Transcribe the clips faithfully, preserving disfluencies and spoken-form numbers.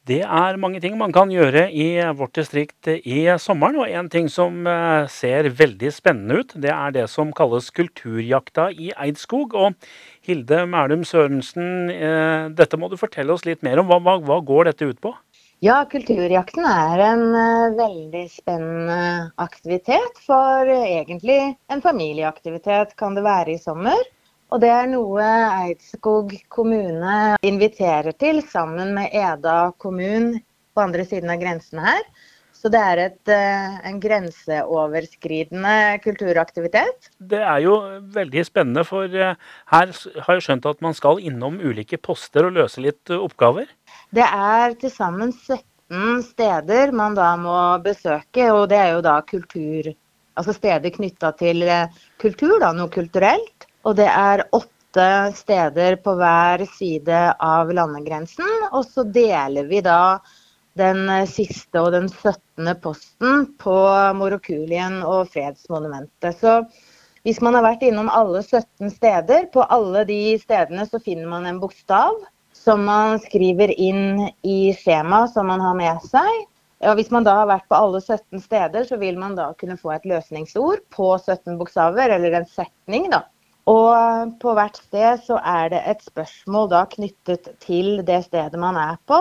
Det er mange ting man kan gjøre i vårt distrikt i sommeren, og en ting som eh, ser veldig spennende ut, det er det som kalles kulturjakta i Eidskog. Og Hilde Mælum Sørensen, eh, dette må du fortelle oss litt mer om. Hva, hva, hva går dette ut på? Ja, kulturjakten er en eh, veldig spennende aktivitet, for eh, egentlig en familieaktivitet kan det være i sommer. Og det er noe Eidskog kommune inviterer til sammen med Eda kommun på andre siden av grensen her. Så det er et, eh, en grenseoverskridende kulturaktivitet. Det er jo veldig spennende, for eh, her s- har jeg skjønt at man skal innom ulike poster og løse litt eh, oppgaver. Det er til sammen sytten steder man da må besøke, og det er jo da kultur, altså steder knyttet til eh, kultur, da, noe kulturelt. Og det er åtte steder på hver side av landegrensen, og så deler vi da den eh, siste og den syttende posten på Morokulien og Fredsmonumentet. Så hvis man har vært innom alle sytten steder, på alle de stedene så finner man en bokstav som man skriver inn i skjema som man har med seg. Og hvis man da har vært på alle sytten steder, så vil man da kunne få et løsningsord på sytten bokstaver, eller en setning da. Og på hvert sted så er det et spørsmål da knyttet til det stedet man er på,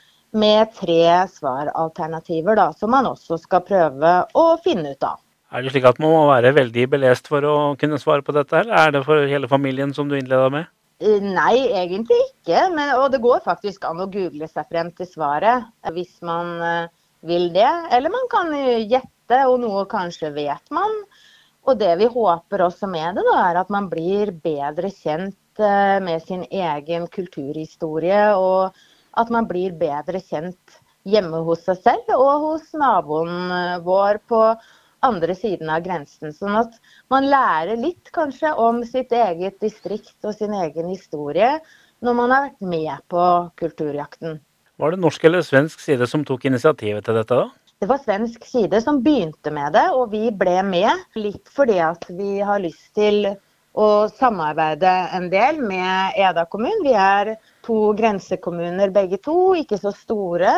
med tre svaralternativer da, som man også skal prøve å finne ut av. Er det slik at man må være veldig belest for å kunne svare på dette her? Er det for hele familien som du innleda med? Eh, Nei, egentlig ikke, men, og det går faktisk an å google seg frem til svaret eh, hvis man eh, vil det. Eller man kan eh, gjette, og noe kanskje vet man. Og det vi håper også med det da, er at man blir bedre kjent eh, med sin egen kulturhistorie, og at man blir bedre kjent hjemme hos seg selv og hos naboen eh, vår på andre siden av grensen. Sånn at man lærer litt kanskje om sitt eget distrikt og sin egen historie når man har vært med på kulturjakten. Var det norsk eller svensk side som tok initiativet til dette da? Det var svensk side som begynte med det, og vi ble med litt fordi at vi har lyst til å samarbeide en del med Eda kommun. Vi er to grensekommuner begge to, ikke så store,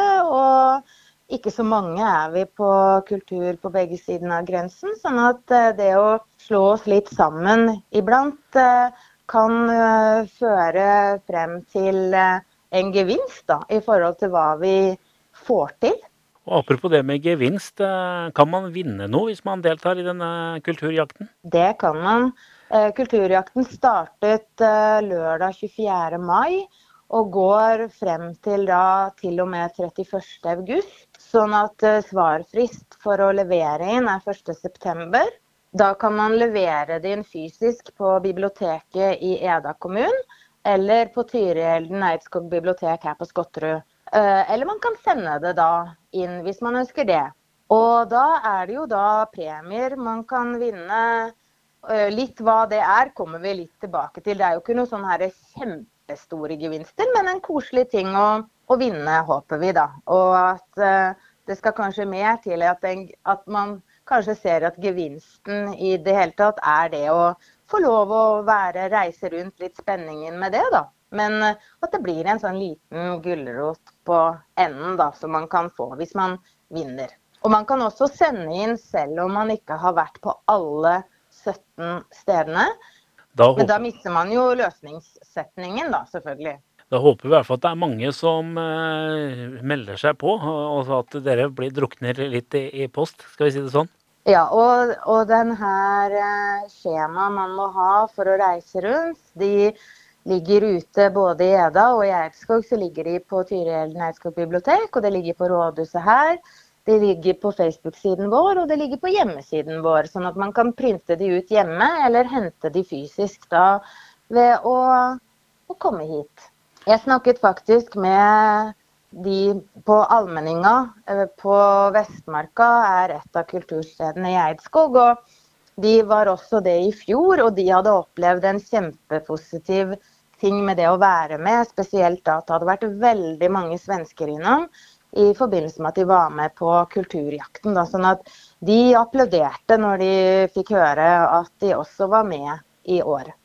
og ikke så mange er vi på kultur på begge siden av grensen. Sånn at eh, det å slå oss litt sammen iblant eh, kan eh, føre frem til eh, en gevinst da, i forhold til hva vi får til. Og apropos det med gevinst, eh, kan man vinne noe hvis man deltar i denne kulturjakten? Det kan man. Eh, Kulturjakten startet eh, lørdag tjuefjerde mai og går frem til da til og med trettiførste august. Sånn at eh, svarfrist for å levere inn er første september. Da kan man levere det inn fysisk på biblioteket i Eda kommun, eller på Tyrielden Eidskog bibliotek her på Skotterud. Eh, Eller man kan sende det da inn hvis man ønsker det. Og da er det jo da premier man kan vinne. Eh, Litt hva det er kommer vi litt tilbake til. Det er jo ikke noe sånn her kjempestore gevinster, men en koselig ting å, å vinne, håper vi da. Og at eh, det skal kanskje mer til at, den, at man kanskje ser at gevinsten i det hele tatt er det å få lov å være, reise rundt, litt spenningen med det da. Men eh, at det blir en sånn liten gulrot på enden da, som man kan få hvis man vinner. Og man kan også sende inn selv om man ikke har vært på alle sytten stedene. Da Men da håper, mister man jo løsningssetningen da, selvfølgelig. da håper vi i hvert fall at det er mange som eh, melder seg på, og og at dere blir drukner litt i, i post, skal vi si det sånn. Ja, og, og den her eh, skjema man må ha for å reise rundt, de ligger ute både i Eda og i Eidskog, så ligger de på Tyrielden Eidskog bibliotek, og det ligger på rådhuset her. Det ligger på Facebook-siden vår, og det ligger på hjemmesiden vår, sånn at man kan printe de ut hjemme, eller hente de fysisk da, ved å, å komme hit. Jeg snakket faktisk med de på Almenninga, eh, på Vestmarka, er et av kulturstedene i Eidskog, og de var også det i fjor, og de hadde opplevd en kjempepositiv ting med det å være med, spesielt da at det hadde vært veldig mange svensker innom i forbindelse med at de var med på kulturjakten. Da, sånn at de applauderte når de fikk høre at de også var med i år.